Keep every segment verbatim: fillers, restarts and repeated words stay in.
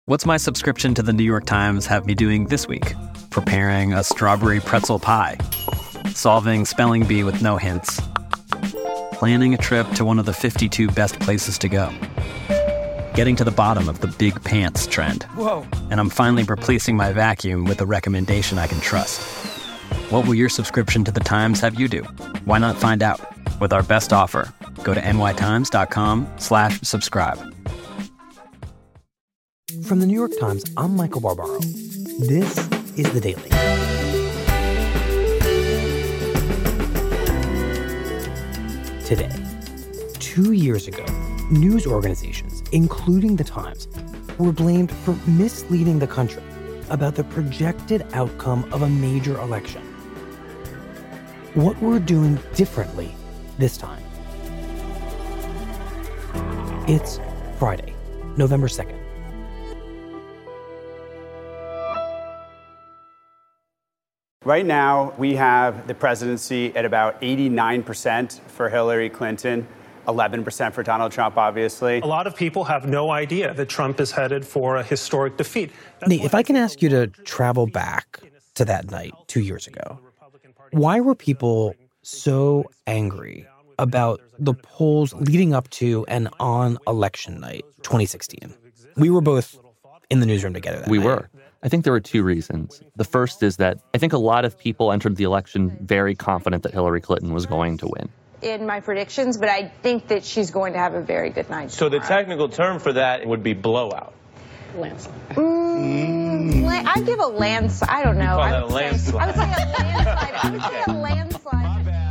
What's my subscription to the New York Times have me doing this week? Preparing a strawberry pretzel pie, solving spelling bee with no hints, planning a trip to one of the fifty-two best places to go, getting to the bottom of the big pants trend. Whoa. And I'm finally replacing my vacuum with a recommendation I can trust. What will your subscription to the Times have you do? Why not find out? With our best offer, go to nytimes.com slash subscribe. From the New York Times, I'm Michael Barbaro. This is The Daily. Today, two years ago, news organizations, including The Times, were blamed for misleading the country about the projected outcome of a major election. What we're doing differently this time. It's Friday, November second. Right now, we have the presidency at about eighty-nine percent for Hillary Clinton, eleven percent for Donald Trump, obviously. A lot of people have no idea that Trump is headed for a historic defeat. That's Nate, if I can ask you to travel back to that night two years ago, why were people so angry about the polls leading up to and on election night twenty sixteen? We were both in the newsroom together that We night. were. I think there were two reasons. The first is that I think a lot of people entered the election very confident that Hillary Clinton was going to win. In my predictions, but I think that she's going to have a very good night. So the tomorrow. technical term for that would be blowout. Landslide. Mm, la- I'd give a landslide. I don't know. call I that would a landslide. Say, I would say a landslide. I would say a landslide.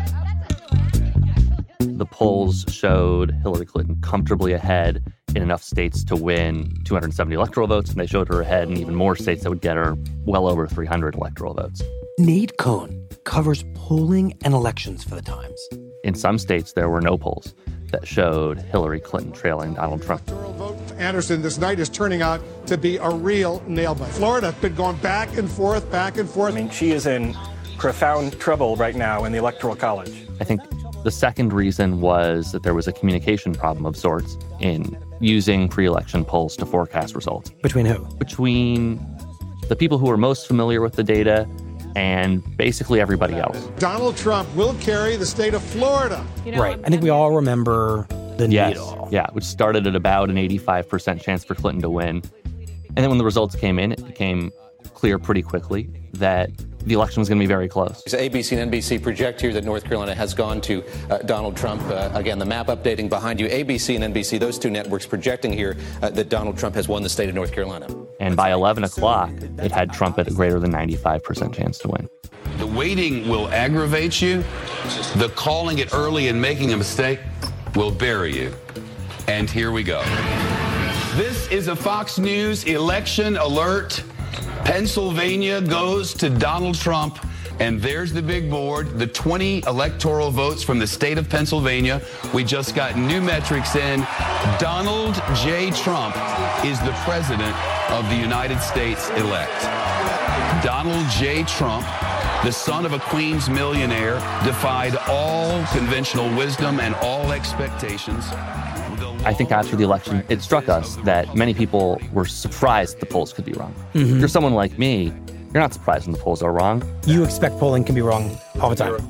The polls showed Hillary Clinton comfortably ahead in enough states to win two hundred seventy electoral votes, and they showed her ahead in even more states that would get her well over three hundred electoral votes. Nate Cohn covers polling and elections for The Times. In some states, there were no polls that showed Hillary Clinton trailing Donald Trump. Vote for Anderson this night is turning out to be a real nail-biter. Florida has been going back and forth, back and forth. I mean, she is in profound trouble right now in the Electoral College. I think the second reason was that there was a communication problem of sorts in using pre-election polls to forecast results. Between who? Between the people who were most familiar with the data and basically everybody else. Donald Trump will carry the state of Florida. You know, Right. I think we all remember the Yes, needle. yeah, which started at about an eighty-five percent chance for Clinton to win. And then when the results came in, it became clear pretty quickly that the election was going to be very close. A B C and N B C project here that North Carolina has gone to uh, Donald Trump. Uh, again, the map updating behind you. A B C and N B C, those two networks projecting here uh, that Donald Trump has won the state of North Carolina. And by eleven o'clock, it had Trump at a greater than ninety-five percent chance to win. The waiting will aggravate you. The calling it early and making a mistake will bury you. And here we go. This is a Fox News election alert. Pennsylvania goes to Donald Trump, and there's the big board, the twenty electoral votes from the state of Pennsylvania. We just got new metrics in. Donald J. Trump is the president of the United States elect. Donald J. Trump, the son of a Queens millionaire, defied all conventional wisdom and all expectations. I think after the election, it struck us that many people were surprised the polls could be wrong. Mm-hmm. If you're someone like me, you're not surprised when the polls are wrong. You expect polling can be wrong all the time.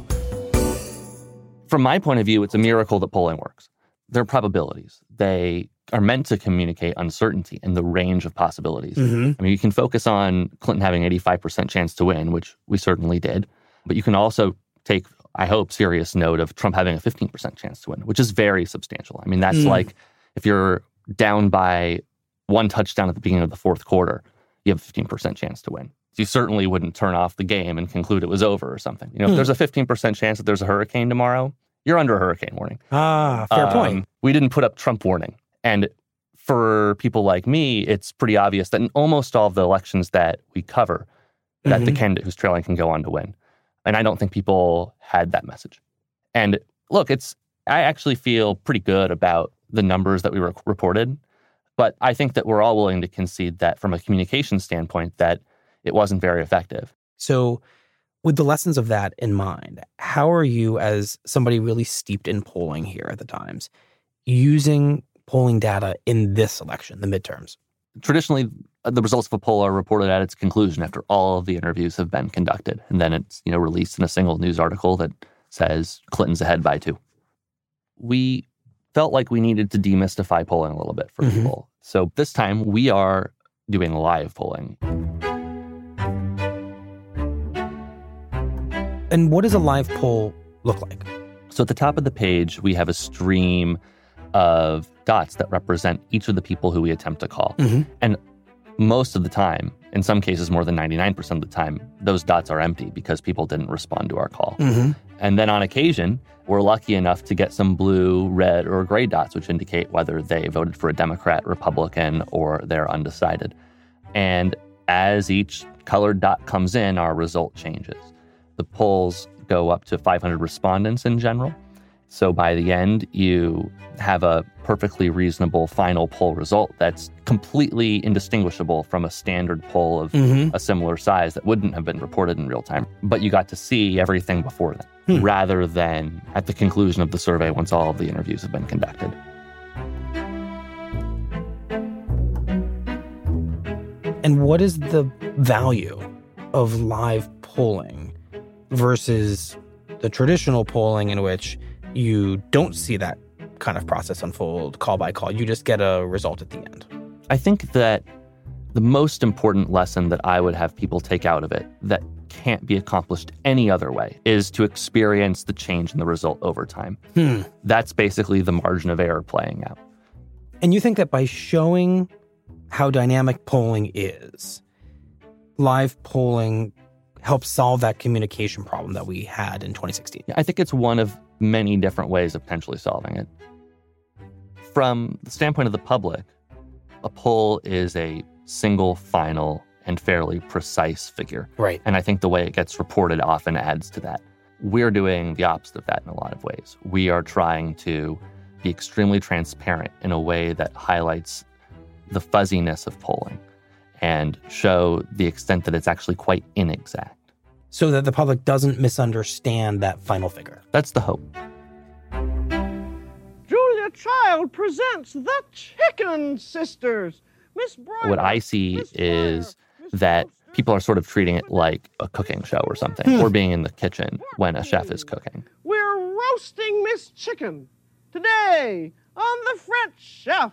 From my point of view, it's a miracle that polling works. They're probabilities. They are meant to communicate uncertainty and the range of possibilities. Mm-hmm. I mean, you can focus on Clinton having an eighty-five percent chance to win, which we certainly did. But you can also take, I hope, serious note of Trump having a fifteen percent chance to win, which is very substantial. I mean, that's Mm. like if you're down by one touchdown at the beginning of the fourth quarter, you have a fifteen percent chance to win. You certainly wouldn't turn off the game and conclude it was over or something. You know, Mm. if there's a fifteen percent chance that there's a hurricane tomorrow, you're under a hurricane warning. Ah, fair Um, point. We didn't put up Trump warning. And for people like me, it's pretty obvious that in almost all of the elections that we cover, that the Mhm. candidate who's trailing can go on to win. And I don't think people had that message. And look, it's I actually feel pretty good about the numbers that we re- reported. But I think that we're all willing to concede that from a communication standpoint, that it wasn't very effective. So with the lessons of that in mind, how are you, as somebody really steeped in polling here at the Times, using polling data in this election, the midterms? Traditionally, the results of a poll are reported at its conclusion after all of the interviews have been conducted. And then it's, you know, released in a single news article that says Clinton's ahead by two. We felt like we needed to demystify polling a little bit for mm-hmm. people. So this time we are doing live polling. And what does a live poll look like? So at the top of the page, we have a stream of dots that represent each of the people who we attempt to call. Mm-hmm. And most of the time, in some cases more than ninety-nine percent of the time, those dots are empty because people didn't respond to our call. Mm-hmm. And then on occasion, we're lucky enough to get some blue, red, or gray dots, which indicate whether they voted for a Democrat, Republican, or they're undecided. And as each colored dot comes in, our result changes. The polls go up to five hundred respondents in general. So by the end, you have a perfectly reasonable final poll result that's completely indistinguishable from a standard poll of mm-hmm. a similar size that wouldn't have been reported in real time. But you got to see everything before that, hmm. rather than at the conclusion of the survey once all of the interviews have been conducted. And what is the value of live polling versus the traditional polling in which you don't see that kind of process unfold call by call? You just get a result at the end. I think that the most important lesson that I would have people take out of it that can't be accomplished any other way is to experience the change in the result over time. Hmm. That's basically the margin of error playing out. And you think that by showing how dynamic polling is, live polling helps solve that communication problem that we had in twenty sixteen? I think it's one of many different ways of potentially solving it. From the standpoint of the public, a poll is a single, final, and fairly precise figure. Right. And I think the way it gets reported often adds to that. We're doing the opposite of that in a lot of ways. We are trying to be extremely transparent in a way that highlights the fuzziness of polling and show the extent that it's actually quite inexact. So that the public doesn't misunderstand that final figure. That's the hope. Julia Child presents The Chicken Sisters. Miss Bryant. What I see Miss is Miss that people are sort of treating it like a cooking show or something, hmm. or being in the kitchen when a chef is cooking. We're roasting Miss Chicken today on The French Chef.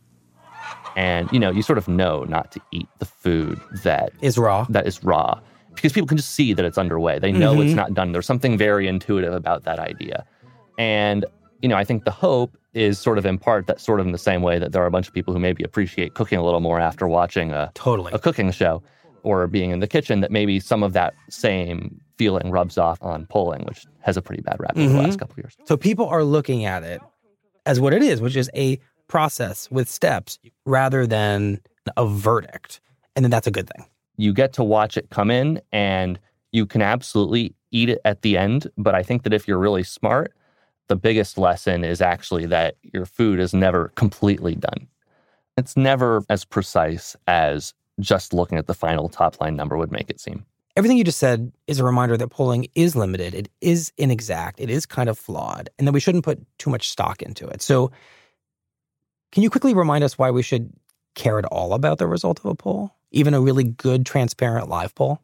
And, you know, you sort of know not to eat the food that is raw. That is raw. Because people can just see that it's underway. They know mm-hmm. it's not done. There's something very intuitive about that idea. And, you know, I think the hope is sort of in part that sort of in the same way that there are a bunch of people who maybe appreciate cooking a little more after watching a, totally. a cooking show or being in the kitchen, that maybe some of that same feeling rubs off on polling, which has a pretty bad rap mm-hmm. over the last couple of years. So people are looking at it as what it is, which is a process with steps rather than a verdict. And then that's a good thing. You get to watch it come in and you can absolutely eat it at the end. But I think that if you're really smart, the biggest lesson is actually that your food is never completely done. It's never as precise as just looking at the final top line number would make it seem. Everything you just said is a reminder that polling is limited. It is inexact. It is kind of flawed, and that we shouldn't put too much stock into it. So can you quickly remind us why we should care at all about the result of a poll? Even a really good, transparent live poll?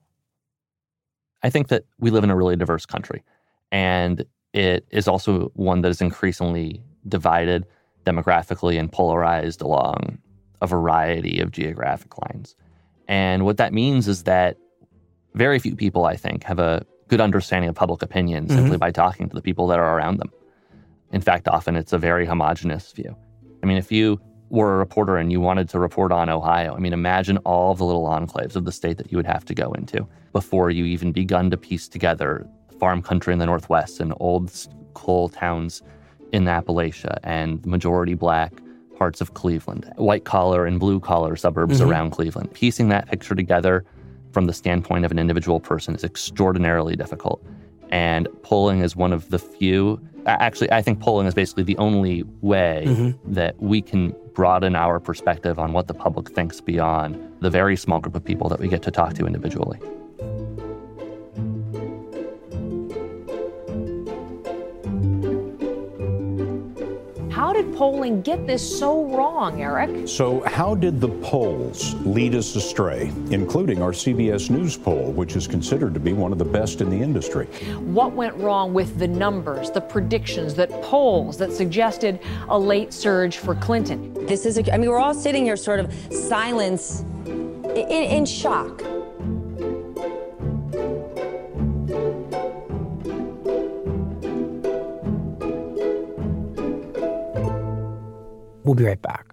I think that we live in a really diverse country, and it is also one that is increasingly divided demographically and polarized along a variety of geographic lines. And what that means is that very few people, I think, have a good understanding of public opinion mm-hmm. simply by talking to the people that are around them. In fact, often it's a very homogenous view. I mean, if you were a reporter and you wanted to report on Ohio, I mean, imagine all the little enclaves of the state that you would have to go into before you even begun to piece together farm country in the Northwest and old coal towns in Appalachia and majority black parts of Cleveland, white collar and blue collar suburbs mm-hmm. around Cleveland. Piecing that picture together from the standpoint of an individual person is extraordinarily difficult. And polling is one of the few, actually, I think polling is basically the only way mm-hmm. that we can broaden our perspective on what the public thinks beyond the very small group of people that we get to talk to individually. How did polling get this so wrong, Eric? So how did the polls lead us astray, including our C B S News poll, which is considered to be one of the best in the industry? What went wrong with the numbers, the predictions, that polls that suggested a late surge for Clinton? This is, a, I mean, we're all sitting here sort of silence, in, in shock. We'll be right back.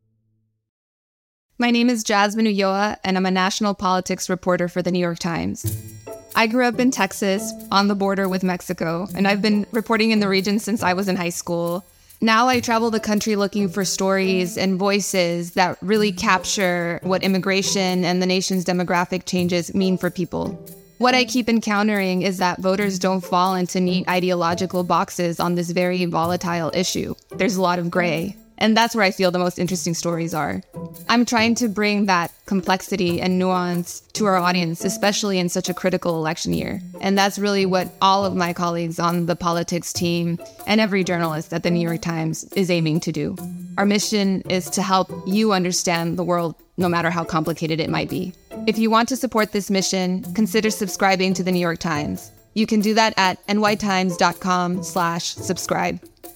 My name is Jasmine Ulloa, and I'm a national politics reporter for the New York Times. I grew up in Texas, on the border with Mexico, and I've been reporting in the region since I was in high school. Now I travel the country looking for stories and voices that really capture what immigration and the nation's demographic changes mean for people. What I keep encountering is that voters don't fall into neat ideological boxes on this very volatile issue. There's a lot of gray. And that's where I feel the most interesting stories are. I'm trying to bring that complexity and nuance to our audience, especially in such a critical election year. And that's really what all of my colleagues on the politics team and every journalist at the New York Times is aiming to do. Our mission is to help you understand the world, no matter how complicated it might be. If you want to support this mission, consider subscribing to the New York Times. You can do that at nytimes.com slash subscribe.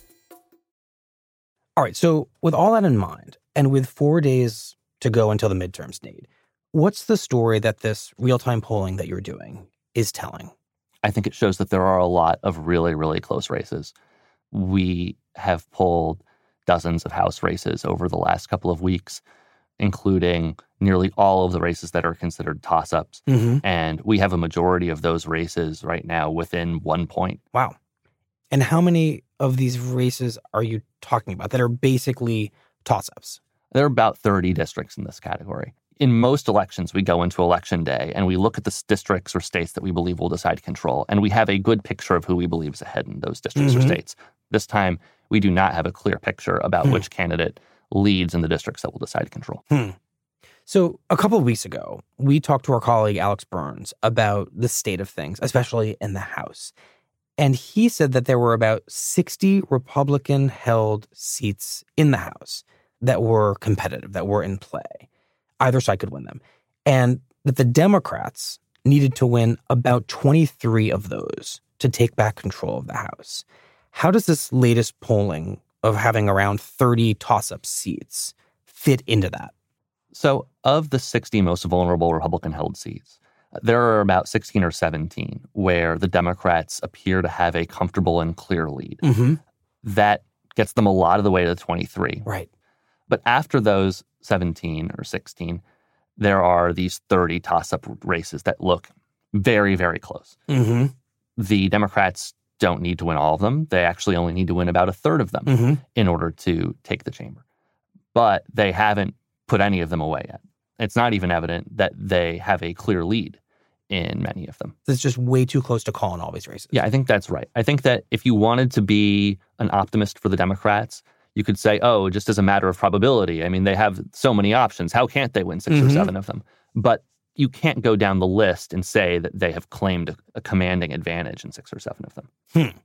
All right, so with all that in mind, and with four days to go until the midterms, Nate, what's the story that this real-time polling that you're doing is telling? I think it shows that there are a lot of really, really close races. We have polled dozens of House races over the last couple of weeks, including nearly all of the races that are considered toss-ups. Mm-hmm. And we have a majority of those races right now within one point. Wow. And how many of these races are you talking about that are basically toss-ups? There are about thirty districts in this category. In most elections, we go into election day and we look at the districts or states that we believe will decide control, and we have a good picture of who we believe is ahead in those districts mm-hmm. or states. This time, we do not have a clear picture about hmm. which candidate leads in the districts that will decide control. Hmm. So a couple of weeks ago, we talked to our colleague Alex Burns about the state of things, especially in the House. And he said that there were about sixty Republican-held seats in the House that were competitive, that were in play. Either side could win them. And that the Democrats needed to win about twenty-three of those to take back control of the House. How does this latest polling of having around thirty toss-up seats fit into that? So of the sixty most vulnerable Republican-held seats, there are about sixteen or seventeen where the Democrats appear to have a comfortable and clear lead. Mm-hmm. That gets them a lot of the way to the twenty-three. Right. But after those seventeen or sixteen, there are these thirty toss-up races that look very, very close. Mm-hmm. The Democrats don't need to win all of them. They actually only need to win about a third of them mm-hmm. in order to take the chamber. But they haven't put any of them away yet. It's not even evident that they have a clear lead in many of them. It's just way too close to call in all these races. Yeah, I think that's right. I think that if you wanted to be an optimist for the Democrats, you could say, oh, just as a matter of probability. I mean, they have so many options. How can't they win six mm-hmm. or seven of them? But you can't go down the list and say that they have claimed a, a commanding advantage in six or seven of them. Hmm.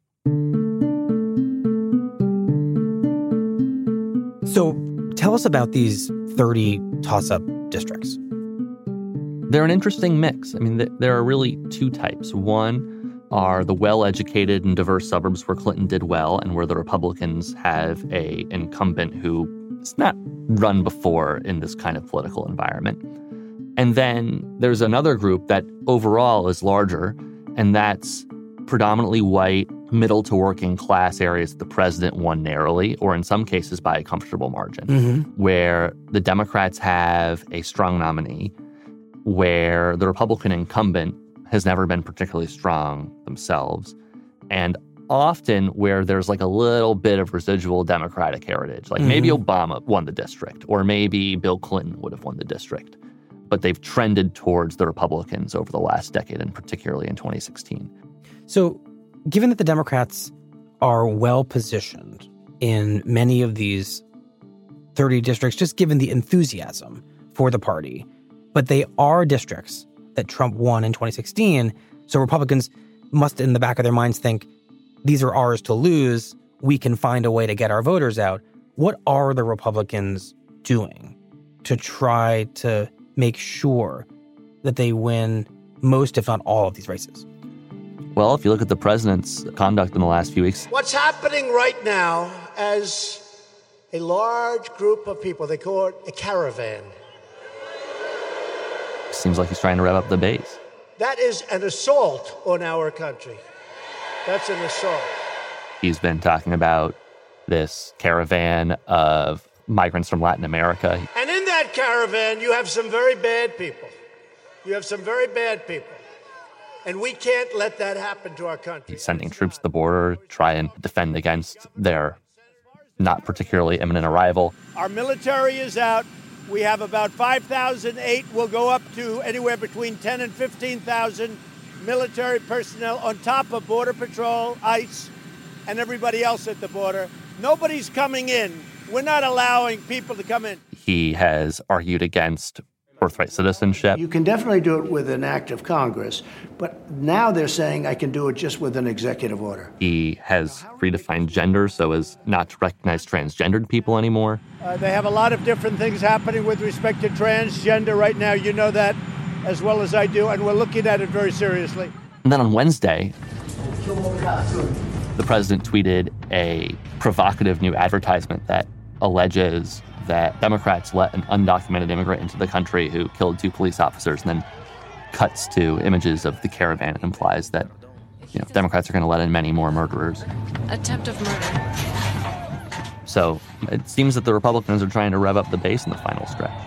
So tell us about these thirty toss-up districts. They're an interesting mix. I mean, th- there are really two types. One are the well-educated and diverse suburbs where Clinton did well and where the Republicans have a incumbent who has not run before in this kind of political environment. And then there's another group that overall is larger, and that's predominantly white, middle to working class areas that the president won narrowly, or in some cases by a comfortable margin, mm-hmm. where the Democrats have a strong nominee, where the Republican incumbent has never been particularly strong themselves, and often where there's like a little bit of residual Democratic heritage. Like mm-hmm. maybe Obama won the district, or maybe Bill Clinton would have won the district. But they've trended towards the Republicans over the last decade, and particularly in twenty sixteen. So given that the Democrats are well-positioned in many of these thirty districts, just given the enthusiasm for the party, but they are districts that Trump won in twenty sixteen, so Republicans must, in the back of their minds, think, these are ours to lose. We can find a way to get our voters out. What are the Republicans doing to try to make sure that they win most, if not all, of these races? Well, if you look at the president's conduct in the last few weeks. What's happening right now as a large group of people, they call it a caravan. Seems like he's trying to rev up the base. That is an assault on our country. That's an assault. He's been talking about this caravan of migrants from Latin America. And in that caravan, you have some very bad people. You have some very bad people. And we can't let that happen to our country. He's sending troops to the border to try and defend against their not particularly imminent arrival. Our military is out. We have about five thousand eight. We'll go up to anywhere between ten and fifteen thousand military personnel on top of Border Patrol, ICE, and everybody else at the border. Nobody's coming in. We're not allowing people to come in. He has argued against birthright citizenship. You can definitely do it with an act of Congress, but now they're saying I can do it just with an executive order. He has redefined gender so as not to recognize transgendered people anymore. Uh, they have a lot of different things happening with respect to transgender right now. You know that as well as I do, and we're looking at it very seriously. And then on Wednesday, the president tweeted a provocative new advertisement that alleges that Democrats let an undocumented immigrant into the country who killed two police officers, and then cuts to images of the caravan and implies that, you know, Democrats are going to let in many more murderers. Attempt of murder. So it seems that the Republicans are trying to rev up the base in the final stretch.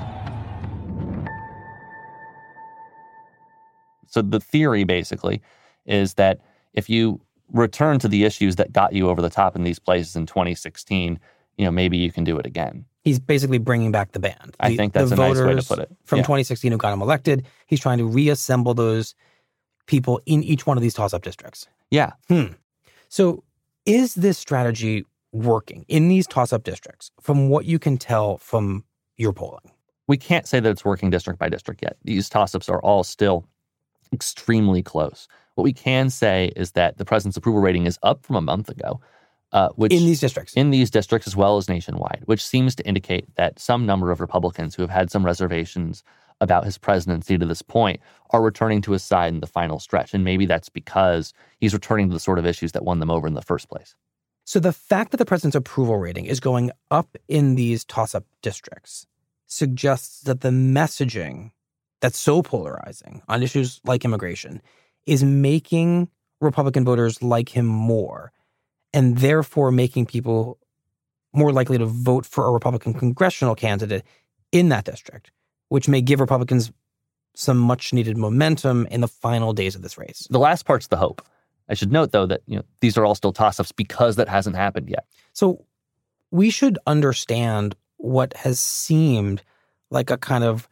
So the theory, basically, is that if you return to the issues that got you over the top in these places in twenty sixteen, you know, maybe you can do it again. He's basically bringing back the band. The, I think that's a nice way to put it. From yeah. twenty sixteen who got him elected, he's trying to reassemble those people in each one of these toss-up districts. Yeah. Hmm. So is this strategy working in these toss-up districts from what you can tell from your polling? We can't say that it's working district by district yet. These toss-ups are all still extremely close. What we can say is that the president's approval rating is up from a month ago. Uh, which, in these districts? In these districts as well as nationwide, which seems to indicate that some number of Republicans who have had some reservations about his presidency to this point are returning to his side in the final stretch. And maybe that's because he's returning to the sort of issues that won them over in the first place. So the fact that the president's approval rating is going up in these toss-up districts suggests that the messaging that's so polarizing on issues like immigration is making Republican voters like him more, and therefore making people more likely to vote for a Republican congressional candidate in that district, which may give Republicans some much-needed momentum in the final days of this race. The last part's the hope. I should note, though, that you know these are all still toss-ups because that hasn't happened yet. So we should understand what has seemed like a kind of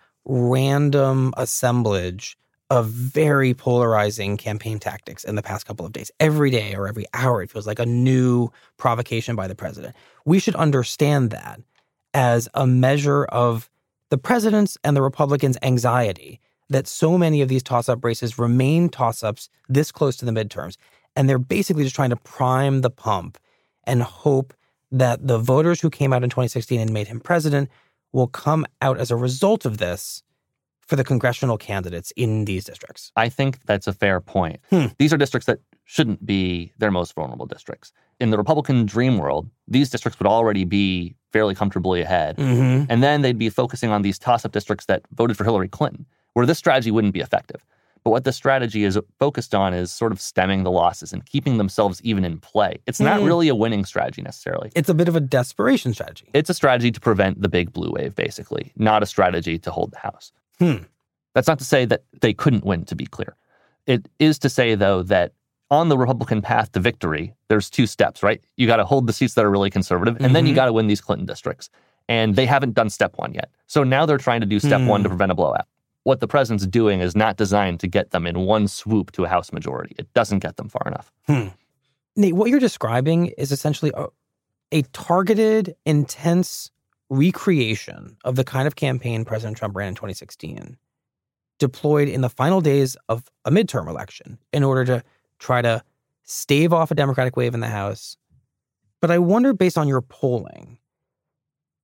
random assemblage of very polarizing campaign tactics in the past couple of days. Every day or every hour, it feels like a new provocation by the president. We should understand that as a measure of the president's and the Republicans' anxiety that so many of these toss-up races remain toss-ups this close to the midterms. And they're basically just trying to prime the pump and hope that the voters who came out in twenty sixteen and made him president will come out as a result of this for the congressional candidates in these districts. I think that's a fair point. Hmm. These are districts that shouldn't be their most vulnerable districts. In the Republican dream world, these districts would already be fairly comfortably ahead. Mm-hmm. And then they'd be focusing on these toss-up districts that voted for Hillary Clinton, where this strategy wouldn't be effective. But what this strategy is focused on is sort of stemming the losses and keeping themselves even in play. It's not mm. really a winning strategy necessarily. It's a bit of a desperation strategy. It's a strategy to prevent the big blue wave, basically, not a strategy to hold the House. Hmm. That's not to say that they couldn't win, to be clear. It is to say, though, that on the Republican path to victory, there's two steps, right? You got to hold the seats that are really conservative, and mm-hmm. then you got to win these Clinton districts. And they haven't done step one yet. So now they're trying to do step mm. one to prevent a blowout. What the president's doing is not designed to get them in one swoop to a House majority. It doesn't get them far enough. Hmm. Nate, what you're describing is essentially a, a targeted, intense recreation of the kind of campaign President Trump ran in twenty sixteen, deployed in the final days of a midterm election in order to try to stave off a Democratic wave in the House. But I wonder, based on your polling,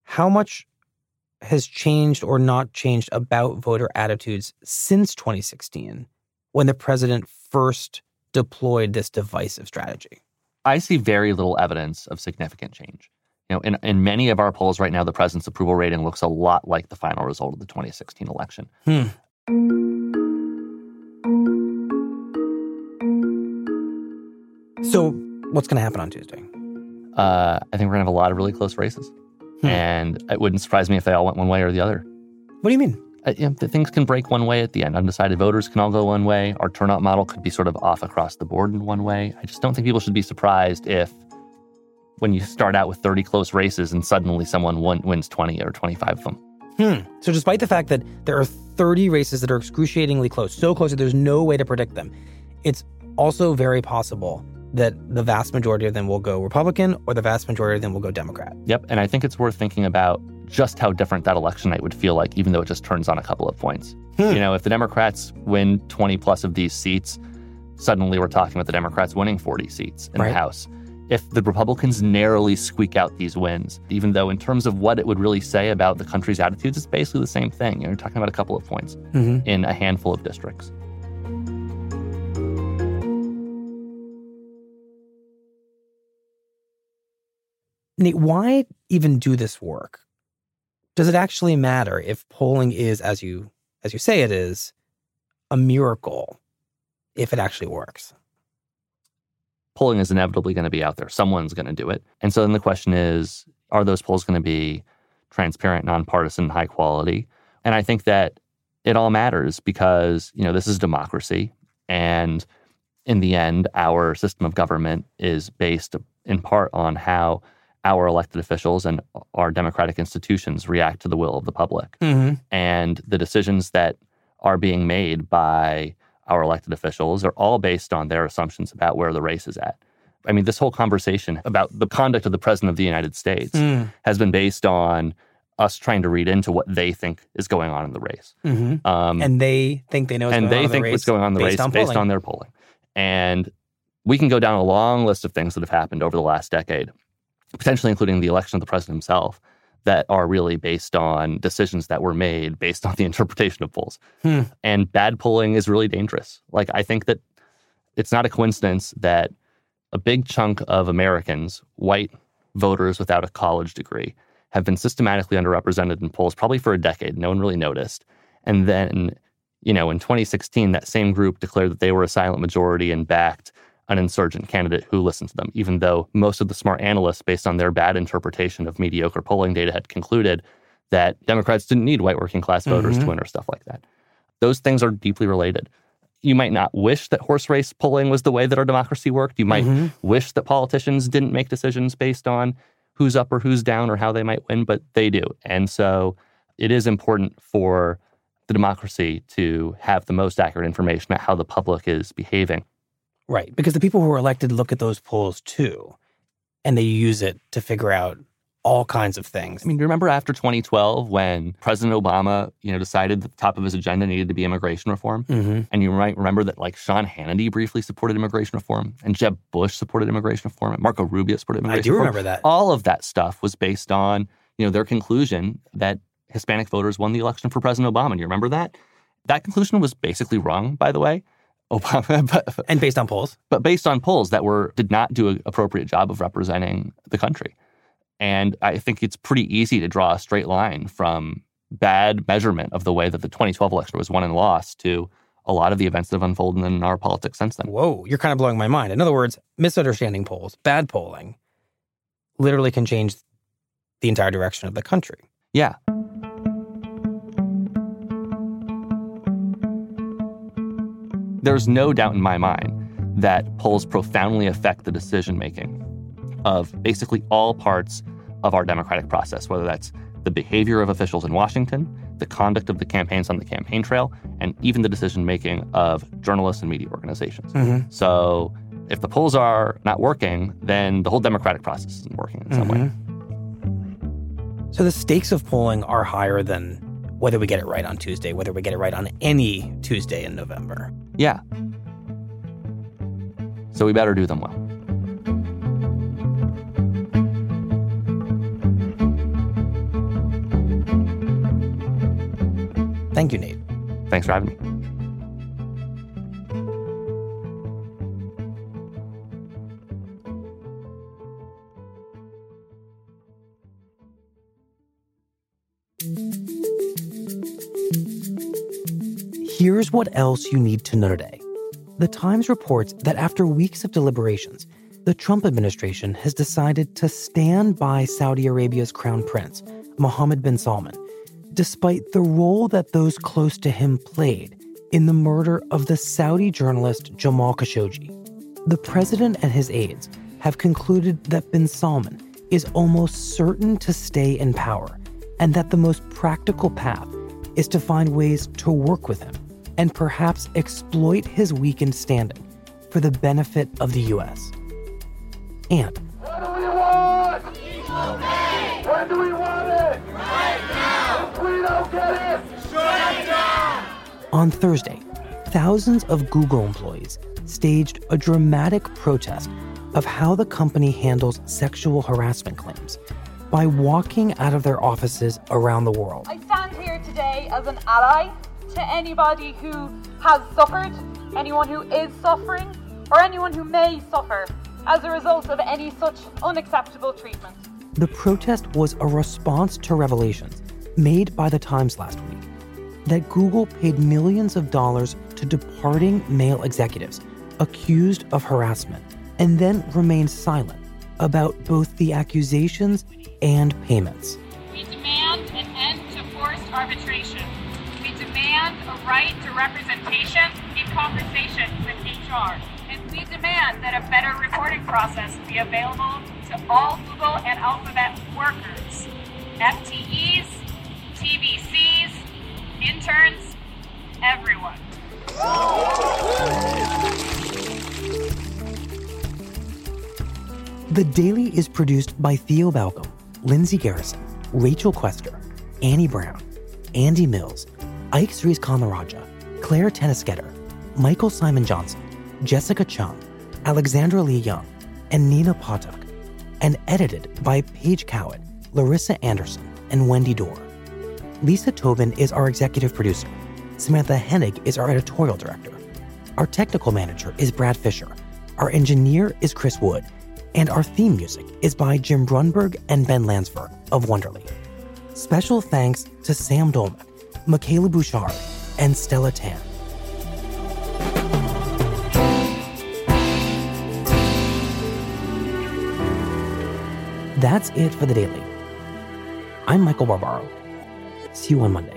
how much has changed or not changed about voter attitudes since twenty sixteen, when the president first deployed this divisive strategy? I see very little evidence of significant change. You know, in, in many of our polls right now, the president's approval rating looks a lot like the final result of the twenty sixteen election. Hmm. So what's going to happen on Tuesday? Uh, I think we're going to have a lot of really close races. Hmm. And it wouldn't surprise me if they all went one way or the other. What do you mean? Uh, you know, the things can break one way at the end. Undecided voters can all go one way. Our turnout model could be sort of off across the board in one way. I just don't think people should be surprised if when you start out with thirty close races and suddenly someone won, wins twenty or twenty-five of them. Hmm. So despite the fact that there are thirty races that are excruciatingly close, so close that there's no way to predict them, it's also very possible that the vast majority of them will go Republican or the vast majority of them will go Democrat. Yep. And I think it's worth thinking about just how different that election night would feel like, even though it just turns on a couple of points. Hmm. You know, if the Democrats win twenty plus of these seats, suddenly we're talking about the Democrats winning forty seats in right. the House. If the Republicans narrowly squeak out these wins, even though in terms of what it would really say about the country's attitudes, it's basically the same thing. You know, you're talking about a couple of points mm-hmm. in a handful of districts. Nate, why even do this work? Does it actually matter if polling is, as you as you say it is, a miracle, if it actually works? Polling is inevitably going to be out there. Someone's going to do it. And so then the question is, are those polls going to be transparent, nonpartisan, high quality? And I think that it all matters because, you know, this is democracy. And in the end, our system of government is based in part on how our elected officials and our democratic institutions react to the will of the public. Mm-hmm. And the decisions that are being made by our elected officials are all based on their assumptions about where the race is at. I mean, this whole conversation about the conduct of the president of the United States mm. has been based on us trying to read into what they think is going on in the race. Mm-hmm. Um, and they think they know what's and going they on in think the race what's going on in the based race on based polling. on their polling. And we can go down a long list of things that have happened over the last decade, potentially including the election of the president himself, that are really based on decisions that were made based on the interpretation of polls. Hmm. And bad polling is really dangerous. Like, I think that it's not a coincidence that a big chunk of Americans, white voters without a college degree, have been systematically underrepresented in polls probably for a decade. No one really noticed. And then, you know, in twenty sixteen, that same group declared that they were a silent majority and backed an insurgent candidate who listened to them, even though most of the smart analysts, based on their bad interpretation of mediocre polling data, had concluded that Democrats didn't need white working class voters mm-hmm. to win or stuff like that. Those things are deeply related. You might not wish that horse race polling was the way that our democracy worked. You might mm-hmm. wish that politicians didn't make decisions based on who's up or who's down or how they might win, but they do. And so it is important for the democracy to have the most accurate information about how the public is behaving. Right, because the people who are elected look at those polls too, and they use it to figure out all kinds of things. I mean, you remember after twenty twelve when President Obama, you know, decided that the top of his agenda needed to be immigration reform? Mm-hmm. And you might remember that, like, Sean Hannity briefly supported immigration reform, and Jeb Bush supported immigration reform, and Marco Rubio supported immigration reform. I do reform. remember that. All of that stuff was based on, you know, their conclusion that Hispanic voters won the election for President Obama. And you remember that? That conclusion was basically wrong, by the way. Obama, but, and based on polls, but based on polls that were did not do an appropriate job of representing the country. And I think it's pretty easy to draw a straight line from bad measurement of the way that the twenty twelve election was won and lost to a lot of the events that have unfolded in our politics since then. Whoa, you're kind of blowing my mind. In other words, misunderstanding polls, bad polling, literally can change the entire direction of the country. Yeah. There's no doubt in my mind that polls profoundly affect the decision-making of basically all parts of our democratic process, whether that's the behavior of officials in Washington, the conduct of the campaigns on the campaign trail, and even the decision-making of journalists and media organizations. Mm-hmm. So if the polls are not working, then the whole democratic process isn't working in some mm-hmm. way. So the stakes of polling are higher than whether we get it right on Tuesday, whether we get it right on any Tuesday in November. Yeah. So we better do them well. Thank you, Nate. Thanks for having me. Here's what else you need to know today. The Times reports that after weeks of deliberations, the Trump administration has decided to stand by Saudi Arabia's crown prince, Mohammed bin Salman, despite the role that those close to him played in the murder of the Saudi journalist Jamal Khashoggi. The president and his aides have concluded that bin Salman is almost certain to stay in power, and that the most practical path is to find ways to work with him and perhaps exploit his weakened standing for the benefit of the U S. And what do we want? Equal pay. When do we want it? Right now. If we don't get it, shut it down. On Thursday, thousands of Google employees staged a dramatic protest of how the company handles sexual harassment claims by walking out of their offices around the world. I stand here today as an ally to anybody who has suffered, anyone who is suffering, or anyone who may suffer as a result of any such unacceptable treatment. The protest was a response to revelations made by the Times last week that Google paid millions of dollars to departing male executives accused of harassment and then remained silent about both the accusations and payments. We demand an end to forced arbitration. We demand a right to representation in conversations with H R. And we demand that a better reporting process be available to all Google and Alphabet workers, F T Es, T V Cs, interns, everyone. The Daily is produced by Theo Balcom, Lindsay Garrison, Rachel Quester, Annie Brown, Andy Mills, Ike Sries Kamaraja, Claire Tennisketter, Michael Simon Johnson, Jessica Chung, Alexandra Lee Young, and Nina Potok, and edited by Paige Cowett, Larissa Anderson, and Wendy Dorr. Lisa Tobin is our executive producer. Samantha Hennig is our editorial director. Our technical manager is Brad Fisher. Our engineer is Chris Wood. And our theme music is by Jim Brunberg and Ben Lansberg of Wonderly. Special thanks to Sam Dolman, Michaela Bouchard, and Stella Tan. That's it for The Daily. I'm Michael Barbaro. See you on Monday.